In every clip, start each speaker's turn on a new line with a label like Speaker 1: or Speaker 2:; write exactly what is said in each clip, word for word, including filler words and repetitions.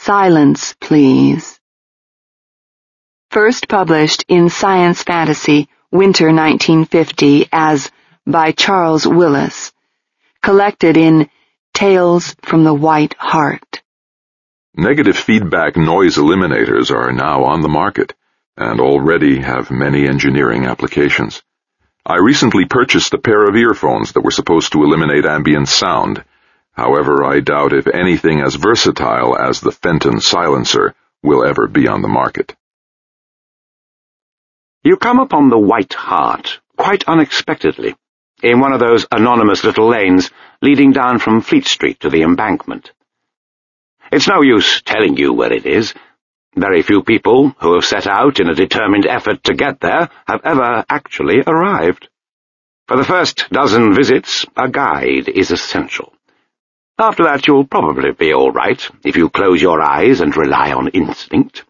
Speaker 1: Silence, please. First published in Science Fantasy, Winter nineteen fifty, as by Charles Willis. Collected in Tales from the White Hart.
Speaker 2: Negative feedback noise eliminators are now on the market, and already have many engineering applications. I recently purchased a pair of earphones that were supposed to eliminate ambient sound. However, I doubt if anything as versatile as the Fenton silencer will ever be on the market.
Speaker 3: You come upon the White Hart quite unexpectedly, in one of those anonymous little lanes leading down from Fleet Street to the embankment. It's no use telling you where it is. Very few people who have set out in a determined effort to get there have ever actually arrived. For the first dozen visits, a guide is essential. After that, you'll probably be all right if you close your eyes and rely on instinct.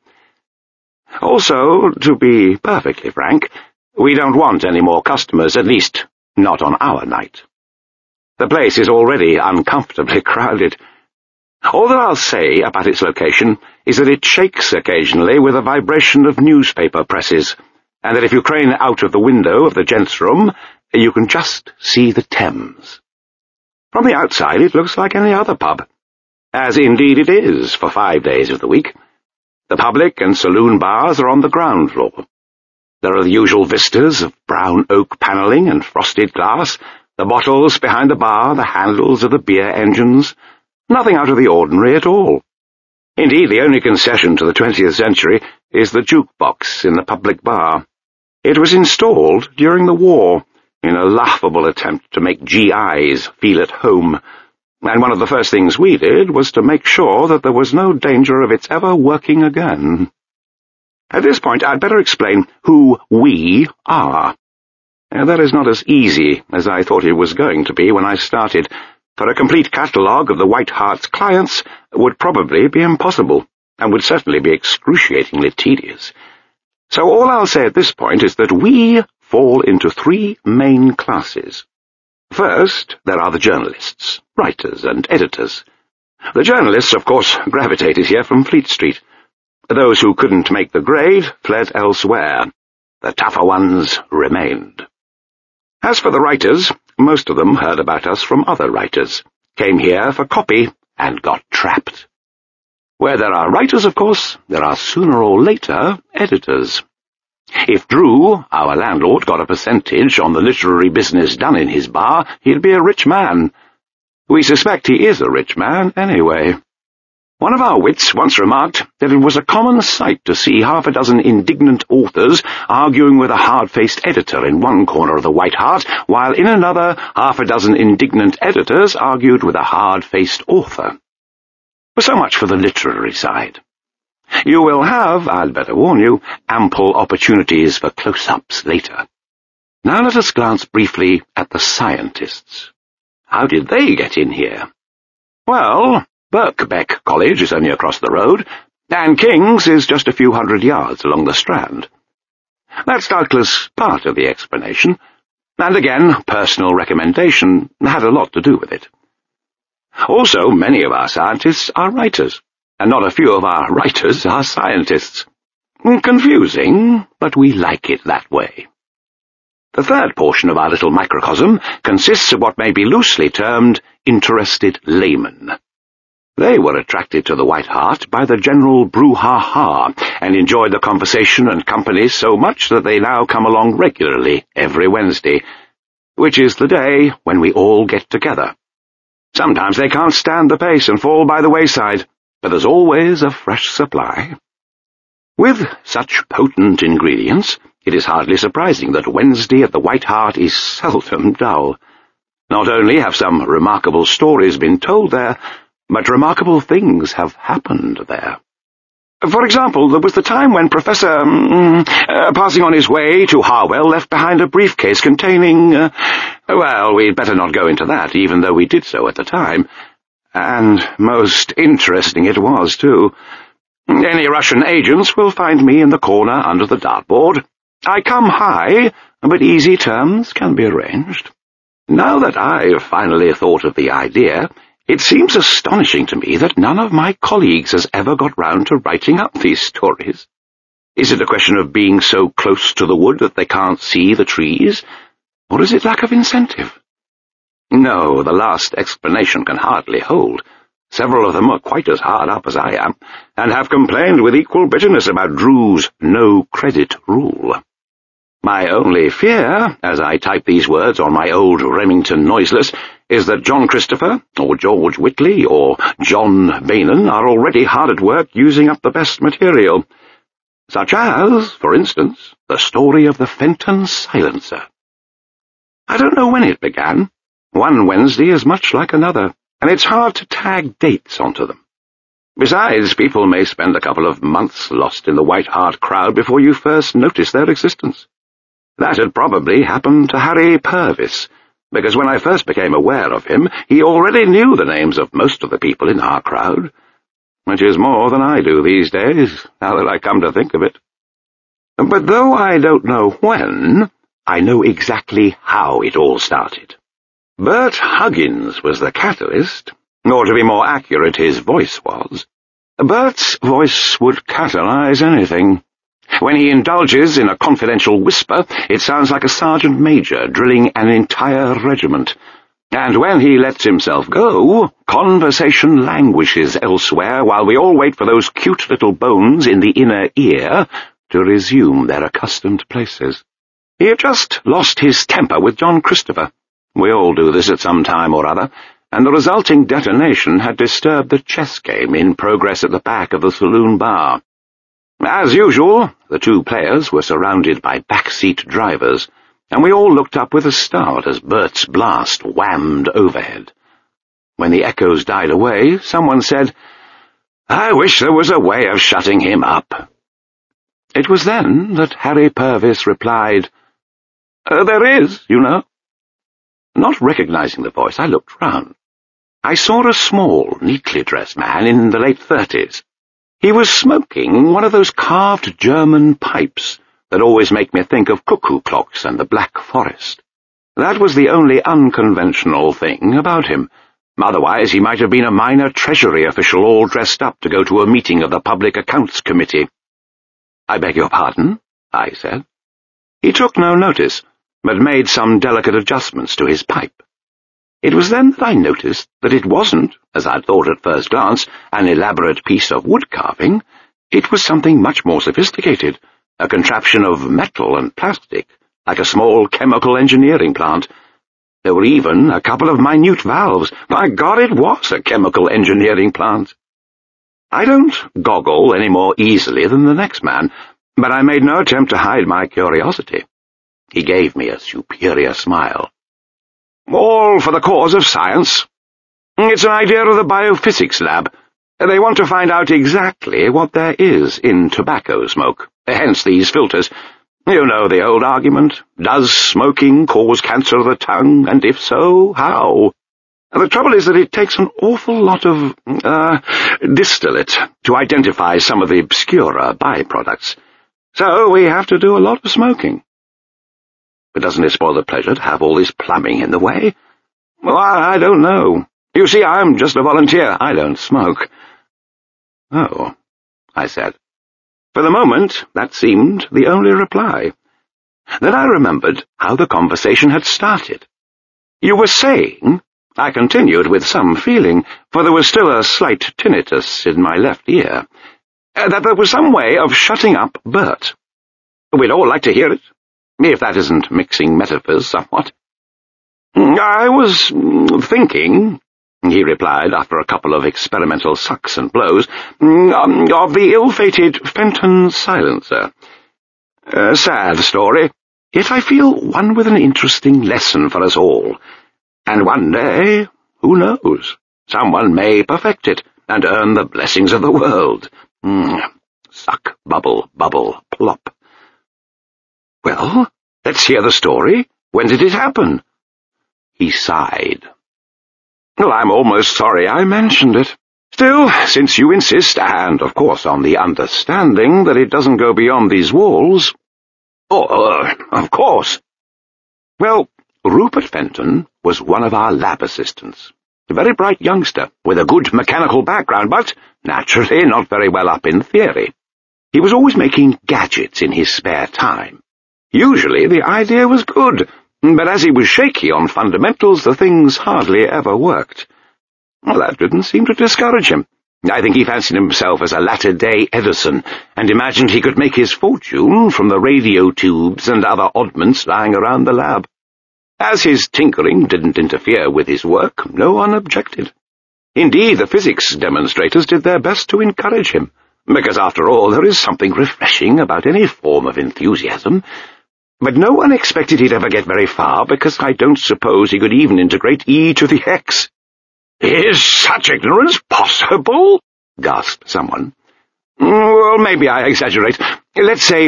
Speaker 3: Also, to be perfectly frank, we don't want any more customers, at least not on our night. The place is already uncomfortably crowded. All that I'll say about its location is that it shakes occasionally with a vibration of newspaper presses, and that if you crane out of the window of the gents' room, you can just see the Thames. From the outside it looks like any other pub, as indeed it is for five days of the week. The public and saloon bars are on the ground floor. There are the usual vistas of brown oak panelling and frosted glass, the bottles behind the bar, the handles of the beer engines. Nothing out of the ordinary at all. Indeed, the only concession to the twentieth century is the jukebox in the public bar. It was installed during the war, in a laughable attempt to make G Is feel at home, and one of the first things we did was to make sure that there was no danger of its ever working again. At this point, I'd better explain who we are. Now, that is not as easy as I thought it was going to be when I started, for a complete catalogue of the White Hart's clients would probably be impossible, and would certainly be excruciatingly tedious. So all I'll say at this point is that we fall into three main classes. First, there are the journalists, writers, and editors. The journalists, of course, gravitated here from Fleet Street. Those who couldn't make the grade fled elsewhere. The tougher ones remained. As for the writers, most of them heard about us from other writers, came here for copy, and got trapped. Where there are writers, of course, there are sooner or later editors. If Drew, our landlord, got a percentage on the literary business done in his bar, he'd be a rich man. We suspect he is a rich man, anyway. One of our wits once remarked that it was a common sight to see half a dozen indignant authors arguing with a hard-faced editor in one corner of the White Hart, while in another half a dozen indignant editors argued with a hard-faced author. So much for the literary side. You will have, I'd better warn you, ample opportunities for close-ups later. Now let us glance briefly at the scientists. How did they get in here? Well, Birkbeck College is only across the road, and King's is just a few hundred yards along the Strand. That's doubtless part of the explanation, and again, personal recommendation had a lot to do with it. Also, many of our scientists are writers, and not a few of our writers are scientists. Confusing, but we like it that way. The third portion of our little microcosm consists of what may be loosely termed interested laymen. They were attracted to the White Hart by the general brouhaha, and enjoyed the conversation and company so much that they now come along regularly every Wednesday, which is the day when we all get together. Sometimes they can't stand the pace and fall by the wayside, but there's always a fresh supply. With such potent ingredients, it is hardly surprising that Wednesday at the White Hart is seldom dull. Not only have some remarkable stories been told there, but remarkable things have happened there. For example, there was the time when Professor, um, uh, passing on his way to Harwell, left behind a briefcase containing, uh, well, we'd better not go into that, even though we did so at the time. And most interesting it was, too. Any Russian agents will find me in the corner under the dartboard. I come high, but easy terms can be arranged. Now that I've finally thought of the idea, It seems astonishing to me that none of my colleagues has ever got round to writing up these stories. Is it a question of being so close to the wood that they can't see the trees, or is it lack of incentive? No, the last explanation can hardly hold. Several of them are quite as hard up as I am, and have complained with equal bitterness about Drew's no-credit rule. My only fear, as I type these words on my old Remington noiseless, is that John Christopher, or George Whitley, or John Bainan are already hard at work using up the best material, such as, for instance, the story of the Fenton Silencer. I don't know when it began. One Wednesday is much like another, and it's hard to tag dates onto them. Besides, people may spend a couple of months lost in the White Hart crowd before you first notice their existence. That had probably happened to Harry Purvis, because when I first became aware of him, he already knew the names of most of the people in our crowd, which is more than I do these days, now that I come to think of it. But though I don't know when, I know exactly how it all started. Bert Huggins was the catalyst, or to be more accurate, his voice was. Bert's voice would catalyze anything. When he indulges in a confidential whisper, it sounds like a sergeant major drilling an entire regiment. And when he lets himself go, conversation languishes elsewhere while we all wait for those cute little bones in the inner ear to resume their accustomed places. He had just lost his temper with John Christopher. We all do this at some time or other, and the resulting detonation had disturbed the chess game in progress at the back of the saloon bar. As usual, the two players were surrounded by backseat drivers, and we all looked up with a start as Bert's blast whammed overhead. When the echoes died away, someone said, "I wish there was a way of shutting him up." It was then that Harry Purvis replied, uh, "There is, you know." Not recognizing the voice, I looked round. I saw a small, neatly dressed man in the late thirties. He was smoking one of those carved German pipes that always make me think of cuckoo clocks and the Black Forest. That was the only unconventional thing about him. Otherwise, he might have been a minor Treasury official all dressed up to go to a meeting of the Public Accounts Committee. "I beg your pardon," I said. He took no notice, but made some delicate adjustments to his pipe. It was then that I noticed that it wasn't, as I'd thought at first glance, an elaborate piece of wood carving. It was something much more sophisticated, a contraption of metal and plastic, like a small chemical engineering plant. There were even a couple of minute valves. By God, it was a chemical engineering plant. I don't goggle any more easily than the next man, but I made no attempt to hide my curiosity. He gave me a superior smile. "All for the cause of science. It's an idea of the biophysics lab. They want to find out exactly what there is in tobacco smoke, hence these filters. You know the old argument. Does smoking cause cancer of the tongue, and if so, how? The trouble is that it takes an awful lot of, uh, distillate to identify some of the obscurer byproducts. So we have to do a lot of smoking. But doesn't it spoil the pleasure to have all this plumbing in the way? Well, I, I don't know. You see, I'm just a volunteer. I don't smoke." "Oh," I said. For the moment, that seemed the only reply. Then I remembered how the conversation had started. "You were saying," I continued with some feeling, for there was still a slight tinnitus in my left ear, "that there was some way of shutting up Bert. We'd all like to hear it, if that isn't mixing metaphors somewhat." "I was thinking," he replied after a couple of experimental sucks and blows, um, "of the ill-fated Fenton Silencer. A sad story, yet I feel one with an interesting lesson for us all. And one day, who knows, someone may perfect it and earn the blessings of the world. Mm. Suck, bubble, bubble, plop." "Well, let's hear the story. When did it happen?" He sighed. "Well, I'm almost sorry I mentioned it. Still, since you insist, and, of course, on the understanding that it doesn't go beyond these walls—" "Oh, uh, of course." "Well, Rupert Fenton was one of our lab assistants. A very bright youngster, with a good mechanical background, but, naturally, not very well up in theory. He was always making gadgets in his spare time. Usually the idea was good, but as he was shaky on fundamentals, the things hardly ever worked. Well, that didn't seem to discourage him. I think he fancied himself as a latter-day Edison, and imagined he could make his fortune from the radio tubes and other oddments lying around the lab. As his tinkering didn't interfere with his work, no one objected. Indeed, the physics demonstrators did their best to encourage him, because after all there is something refreshing about any form of enthusiasm. But no one expected he'd ever get very far, because I don't suppose he could even integrate e to the x. "Is such ignorance possible?" gasped someone. "Well, maybe I exaggerate. Let's say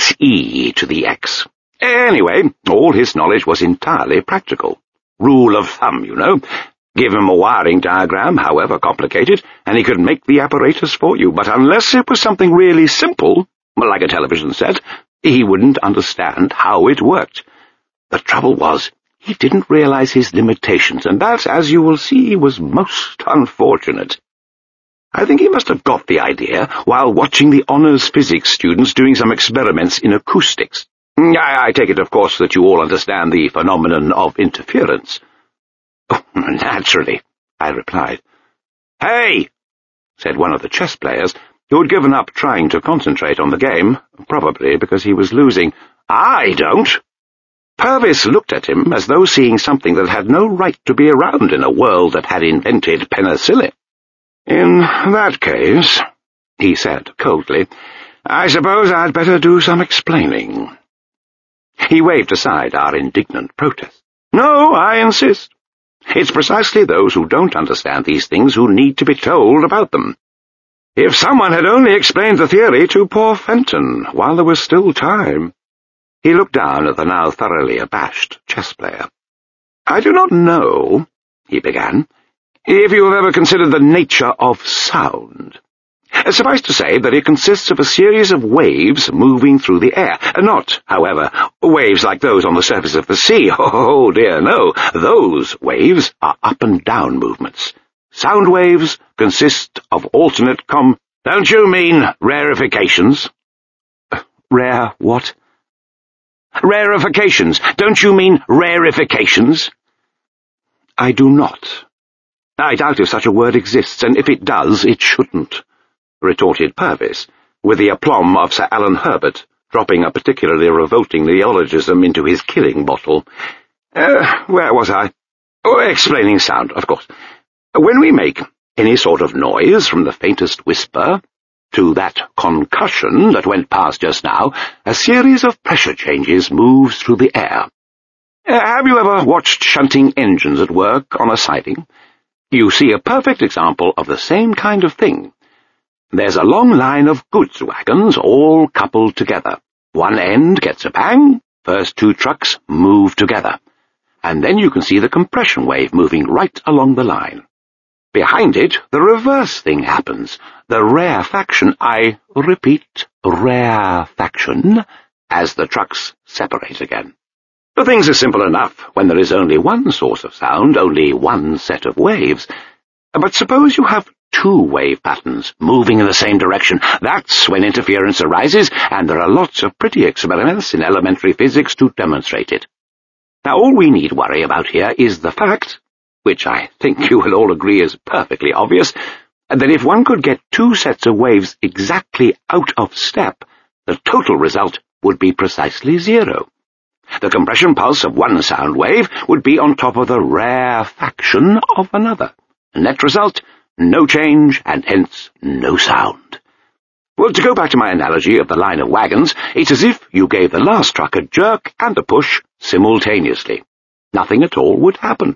Speaker 3: xe to the x. Anyway, all his knowledge was entirely practical. Rule of thumb, you know. Give him a wiring diagram, however complicated, and he could make the apparatus for you, but unless it was something really simple, like a television set, he wouldn't understand how it worked. The trouble was, he didn't realize his limitations, and that, as you will see, was most unfortunate. I think he must have got the idea while watching the honors physics students doing some experiments in acoustics. I, I take it, of course, that you all understand the phenomenon of interference." "Oh, naturally," I replied. "Hey!" said one of the chess players, who had given up trying to concentrate on the game, probably because he was losing. "I don't." Purvis looked at him as though seeing something that had no right to be around in a world that had invented penicillin. "In that case," he said coldly, "I suppose I'd better do some explaining." He waved aside our indignant protest. "No, I insist. It's precisely those who don't understand these things who need to be told about them. If someone had only explained the theory to poor Fenton while there was still time." He looked down at the now thoroughly abashed chess player. "I do not know," he began, "if you have ever considered the nature of sound. Suffice to say that it consists of a series of waves moving through the air. Not, however, waves like those on the surface of the sea. Oh, dear, no. Those waves are up and down movements. Sound waves consist of alternate com— Don't you mean rarefications?" Uh, rare what? "Rarefications. Don't you mean rarefications?" "I do not. I doubt if such a word exists, and if it does, it shouldn't," retorted Purvis, with the aplomb of Sir Alan Herbert, dropping a particularly revolting neologism into his killing bottle. Uh, where was I? Oh, explaining sound, of course. When we make any sort of noise, from the faintest whisper to that concussion that went past just now, a series of pressure changes moves through the air. Uh, have you ever watched shunting engines at work on a siding? You see a perfect example of the same kind of thing. There's a long line of goods wagons all coupled together. One end gets a bang, first two trucks move together, and then you can see the compression wave moving right along the line. Behind it, the reverse thing happens. The rarefaction, I repeat, rarefaction, as the trucks separate again. The things are simple enough when there is only one source of sound, only one set of waves. But suppose you have two wave patterns moving in the same direction. That's when interference arises, and there are lots of pretty experiments in elementary physics to demonstrate it. Now, all we need worry about here is the fact, which I think you will all agree is perfectly obvious, that if one could get two sets of waves exactly out of step, the total result would be precisely zero. The compression pulse of one sound wave would be on top of the rarefaction of another. Net result, no change, and hence no sound. Well, to go back to my analogy of the line of wagons, it's as if you gave the last truck a jerk and a push simultaneously. Nothing at all would happen.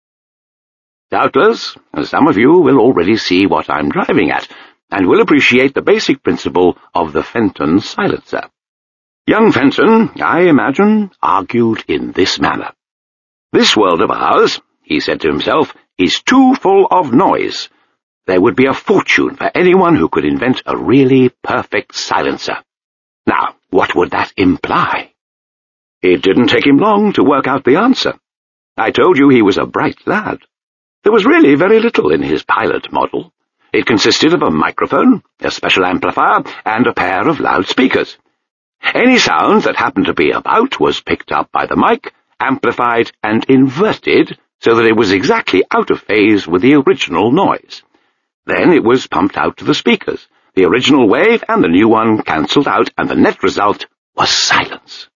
Speaker 3: Doubtless, some of you will already see what I'm driving at, and will appreciate the basic principle of the Fenton silencer. Young Fenton, I imagine, argued in this manner. "This world of ours," he said to himself, "is too full of noise. There would be a fortune for anyone who could invent a really perfect silencer. Now, what would that imply?" It didn't take him long to work out the answer. I told you he was a bright lad. There was really very little in his pilot model. It consisted of a microphone, a special amplifier, and a pair of loudspeakers. Any sound that happened to be about was picked up by the mic, amplified, and inverted so that it was exactly out of phase with the original noise. Then it was pumped out to the speakers. The original wave and the new one cancelled out, and the net result was silence.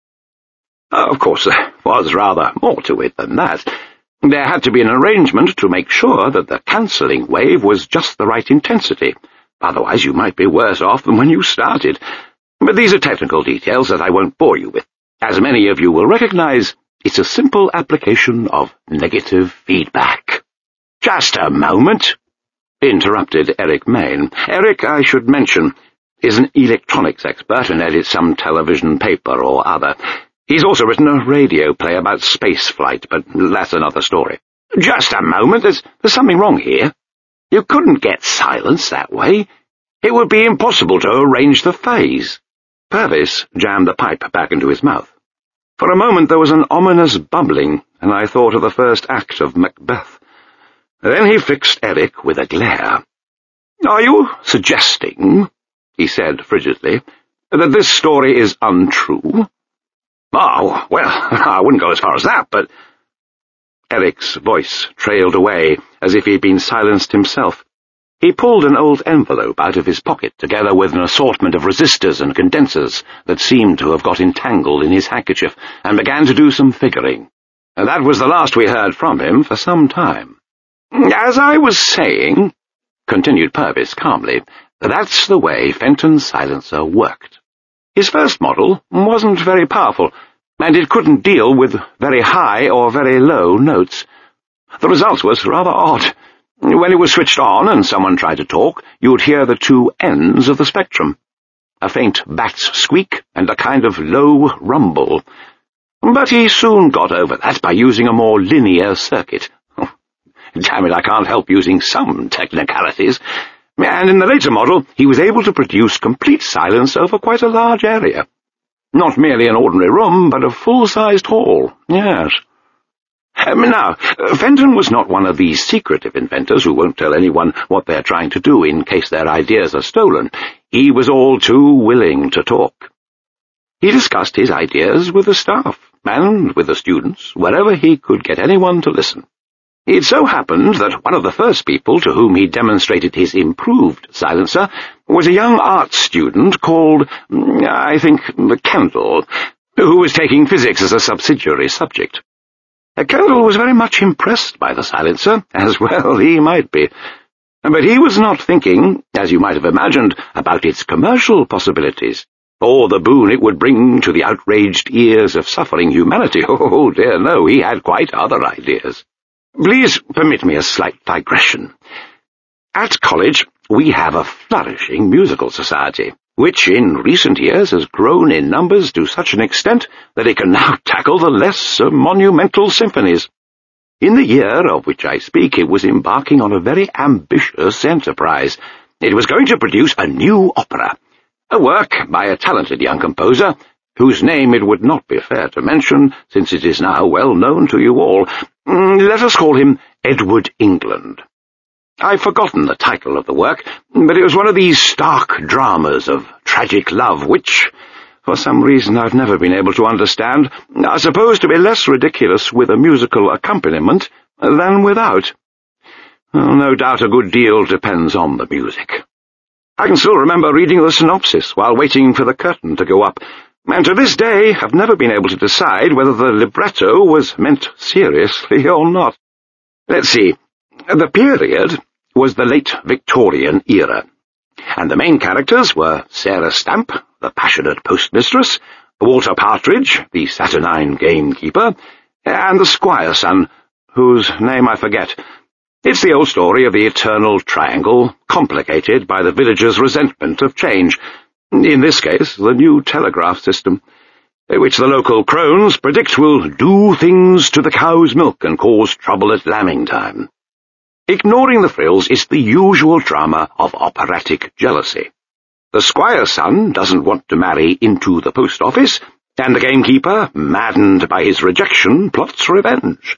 Speaker 3: Of course, there was rather more to it than that. There had to be an arrangement to make sure that the cancelling wave was just the right intensity. Otherwise you might be worse off than when you started. But these are technical details that I won't bore you with. As many of you will recognize, it's a simple application of negative feedback. Just a moment, interrupted Eric Main. Eric, I should mention, is an electronics expert and edits some television paper or other. He's also written a radio play about space flight, but that's another story. Just a moment, there's, there's something wrong here. You couldn't get silence that way. It would be impossible to arrange the phase. Purvis jammed the pipe back into his mouth. For a moment there was an ominous bubbling, and I thought of the first act of Macbeth. Then he fixed Eric with a glare. "Are you suggesting," he said frigidly, "that this story is untrue?" "Oh, well, I wouldn't go as far as that, but—" Eric's voice trailed away, as if he'd been silenced himself. He pulled an old envelope out of his pocket, together with an assortment of resistors and condensers that seemed to have got entangled in his handkerchief, and began to do some figuring. And that was the last we heard from him for some time. "As I was saying," continued Purvis calmly, "that's the way Fenton's silencer worked. His first model wasn't very powerful, and it couldn't deal with very high or very low notes. The result was rather odd. When it was switched on and someone tried to talk, you would hear the two ends of the spectrum. A faint bat's squeak and a kind of low rumble. But he soon got over that by using a more linear circuit. Damn it, I can't help using some technicalities. And in the later model, he was able to produce complete silence over quite a large area. Not merely an ordinary room, but a full-sized hall, yes. Um, now, Fenton was not one of these secretive inventors who won't tell anyone what they're trying to do in case their ideas are stolen. He was all too willing to talk. He discussed his ideas with the staff, and with the students, wherever he could get anyone to listen. It so happened that one of the first people to whom he demonstrated his improved silencer was a young art student called, I think, Kendall, who was taking physics as a subsidiary subject. Kendall was very much impressed by the silencer, as well he might be. But he was not thinking, as you might have imagined, about its commercial possibilities, or the boon it would bring to the outraged ears of suffering humanity. Oh, dear no, he had quite other ideas. Please permit me a slight digression. At college, we have a flourishing musical society, which in recent years has grown in numbers to such an extent that it can now tackle the less uh, monumental symphonies. In the year of which I speak, it was embarking on a very ambitious enterprise. It was going to produce a new opera, a work by a talented young composer, whose name it would not be fair to mention, since it is now well known to you all. Mm, let us call him Edward England. I've forgotten the title of the work, but it was one of these stark dramas of tragic love which, for some reason I've never been able to understand, are supposed to be less ridiculous with a musical accompaniment than without. Well, no doubt a good deal depends on the music. I can still remember reading the synopsis while waiting for the curtain to go up, and to this day have never been able to decide whether the libretto was meant seriously or not. Let's see. The period was the late Victorian era, and the main characters were Sarah Stamp, the passionate postmistress, Walter Partridge, the saturnine gamekeeper, and the squire son, whose name I forget. It's the old story of the eternal triangle, complicated by the villagers' resentment of change, in this case the new telegraph system, which the local crones predict will do things to the cow's milk and cause trouble at lambing time. Ignoring the frills is the usual drama of operatic jealousy. The squire's son doesn't want to marry into the post office, and the gamekeeper, maddened by his rejection, plots revenge.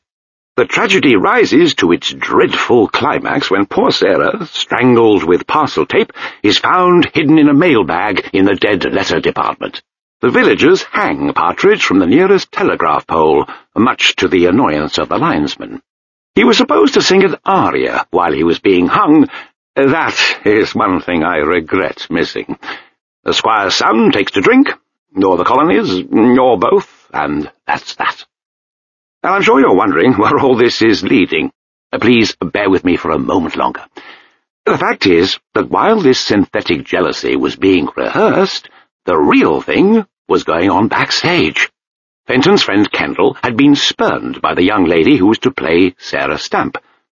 Speaker 3: The tragedy rises to its dreadful climax when poor Sarah, strangled with parcel tape, is found hidden in a mailbag in the dead letter department. The villagers hang Partridge from the nearest telegraph pole, much to the annoyance of the linesman. He was supposed to sing an aria while he was being hung. That is one thing I regret missing. The squire's son takes to drink, or the colonies, or both, and that's that. Now, I'm sure you're wondering where all this is leading. Please bear with me for a moment longer. The fact is that while this synthetic jealousy was being rehearsed, the real thing was going on backstage. Fenton's friend Kendall had been spurned by the young lady who was to play Sarah Stamp.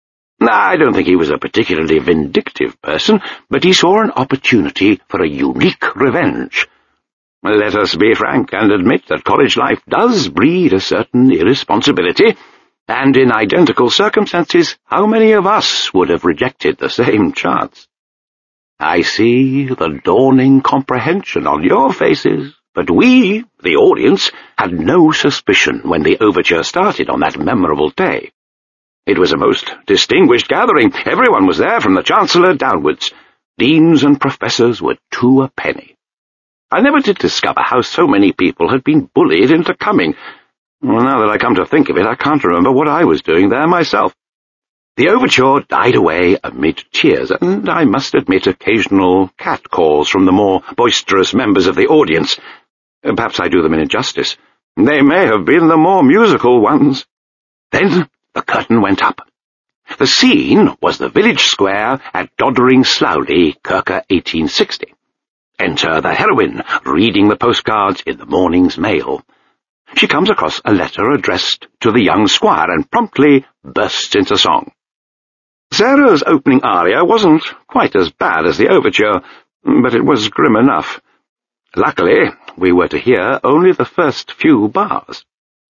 Speaker 3: I don't think he was a particularly vindictive person, but he saw an opportunity for a unique revenge. Let us be frank and admit that college life does breed a certain irresponsibility, and in identical circumstances, how many of us would have rejected the same chance? I see the dawning comprehension on your faces, but we, the audience, had no suspicion when the overture started on that memorable day. It was a most distinguished gathering. Everyone was there from the Chancellor downwards. Deans and professors were to a penny. I never did discover how so many people had been bullied into coming. Well, now that I come to think of it, I can't remember what I was doing there myself. The overture died away amid cheers, and I must admit occasional catcalls from the more boisterous members of the audience. Perhaps I do them an injustice. They may have been the more musical ones. Then the curtain went up. The scene was the village square at Doddering Slowley, Kirker eighteen sixty. Enter the heroine, reading the postcards in the morning's mail. She comes across a letter addressed to the young squire and promptly bursts into song. Sarah's opening aria wasn't quite as bad as the overture, but it was grim enough. Luckily, we were to hear only the first few bars.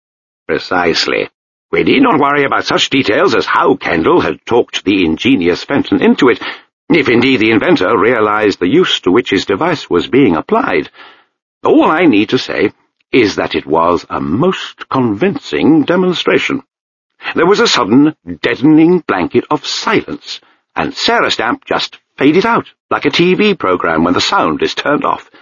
Speaker 3: Precisely. We need not worry about such details as how Kendall had talked the ingenious Fenton into it, if indeed the inventor realized the use to which his device was being applied. All I need to say is that it was a most convincing demonstration. There was a sudden, deadening blanket of silence, and Sarah Stamp just faded out, like a T V program when the sound is turned off.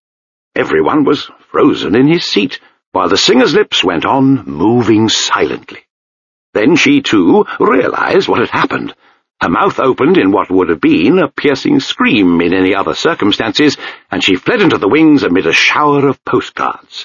Speaker 3: Everyone was frozen in his seat, while the singer's lips went on moving silently. Then she, too, realized what had happened. Her mouth opened in what would have been a piercing scream in any other circumstances, and she fled into the wings amid a shower of postcards.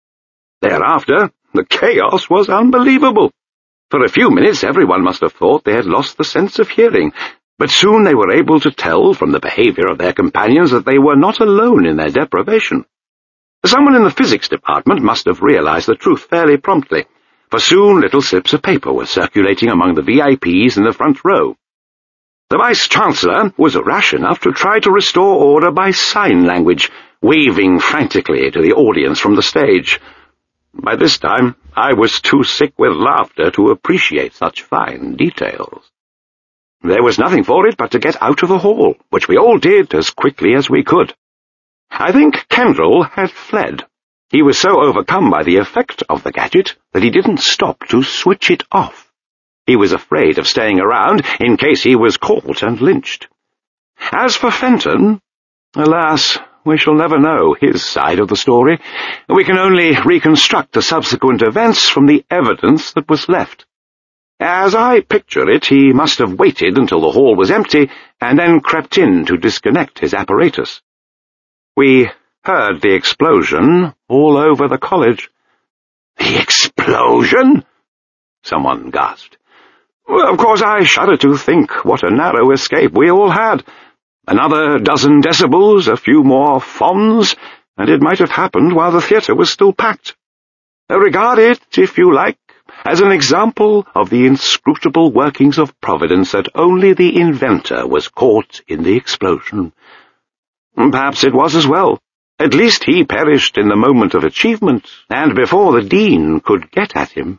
Speaker 3: Thereafter, the chaos was unbelievable. For a few minutes everyone must have thought they had lost the sense of hearing, but soon they were able to tell from the behavior of their companions that they were not alone in their deprivation. Someone in the physics department must have realized the truth fairly promptly, for soon little slips of paper were circulating among the V I Ps in the front row. The Vice-Chancellor was rash enough to try to restore order by sign language, waving frantically to the audience from the stage. By this time, I was too sick with laughter to appreciate such fine details. There was nothing for it but to get out of the hall, which we all did as quickly as we could. I think Kendall had fled. He was so overcome by the effect of the gadget that he didn't stop to switch it off. He was afraid of staying around in case he was caught and lynched. As for Fenton, alas, we shall never know his side of the story. We can only reconstruct the subsequent events from the evidence that was left. As I picture it, he must have waited until the hall was empty and then crept in to disconnect his apparatus. We heard the explosion all over the college. "The explosion?" someone gasped. Well, of course, I shudder to think what a narrow escape we all had. Another dozen decibels, a few more fonds, and it might have happened while the theatre was still packed. Regard it, if you like, as an example of the inscrutable workings of Providence that only the inventor was caught in the explosion. Perhaps it was as well. At least he perished in the moment of achievement, and before the dean could get at him.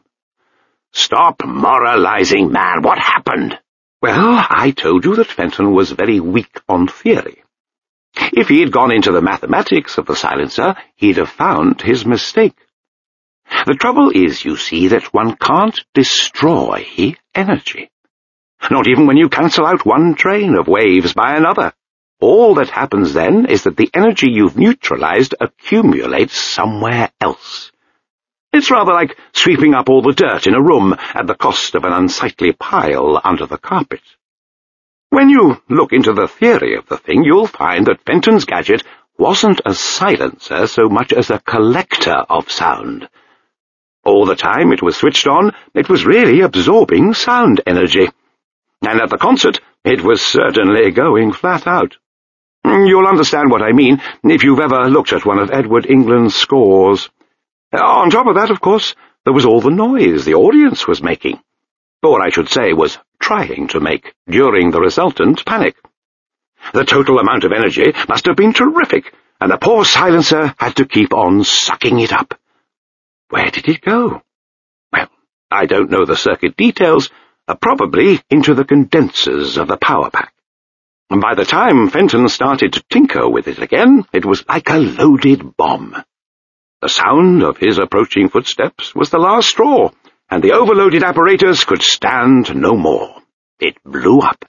Speaker 3: "Stop moralizing, man. What happened?" Well, I told you that Fenton was very weak on theory. If he had gone into the mathematics of the silencer, he'd have found his mistake. The trouble is, you see, that one can't destroy energy. Not even when you cancel out one train of waves by another. All that happens then is that the energy you've neutralized accumulates somewhere else. It's rather like sweeping up all the dirt in a room at the cost of an unsightly pile under the carpet. When you look into the theory of the thing, you'll find that Fenton's gadget wasn't a silencer so much as a collector of sound. All the time it was switched on, it was really absorbing sound energy. And at the concert, it was certainly going flat out. You'll understand what I mean if you've ever looked at one of Edward England's scores. On top of that, of course, there was all the noise the audience was making, or I should say was trying to make, during the resultant panic. The total amount of energy must have been terrific, and the poor silencer had to keep on sucking it up. Where did it go? Well, I don't know the circuit details, uh, probably into the condensers of the power pack. And by the time Fenton started to tinker with it again, it was like a loaded bomb. The sound of his approaching footsteps was the last straw, and the overloaded apparatus could stand no more. It blew up.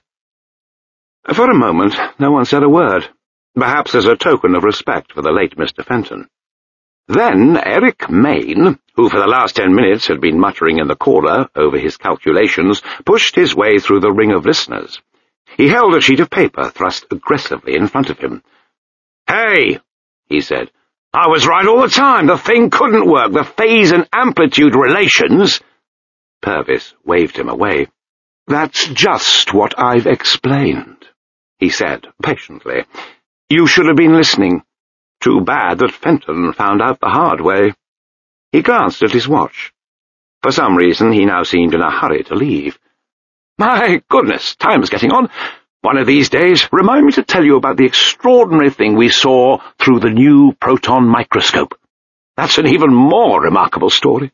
Speaker 3: For a moment, no one said a word, perhaps as a token of respect for the late Mister Fenton. Then Eric Main, who for the last ten minutes had been muttering in the corner over his calculations, pushed his way through the ring of listeners. He held a sheet of paper thrust aggressively in front of him. "Hey," he said, "I was right all the time. The thing couldn't work. The phase and amplitude relations—" Purvis waved him away. "That's just what I've explained," he said patiently. "You should have been listening. Too bad that Fenton found out the hard way." He glanced at his watch. For some reason, he now seemed in a hurry to leave. "My goodness, time's getting on. One of these days, remind me to tell you about the extraordinary thing we saw through the new proton microscope. That's an even more remarkable story."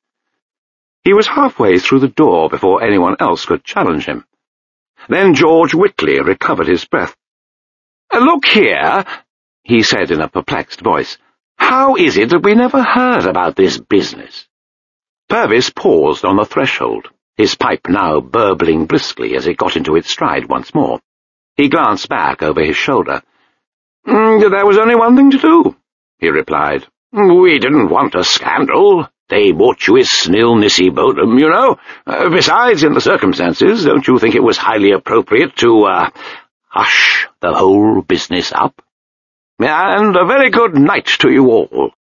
Speaker 3: He was halfway through the door before anyone else could challenge him. Then George Whitley recovered his breath. "Look here," he said in a perplexed voice. "How is it that we never heard about this business?" Purvis paused on the threshold, his pipe now burbling briskly as it got into its stride once more. He glanced back over his shoulder. Mm, "There was only one thing to do," he replied. "We didn't want a scandal. De mortuis nil nisi bonum, you know. Uh, besides, in the circumstances, don't you think it was highly appropriate to, uh, hush the whole business up? And a very good night to you all."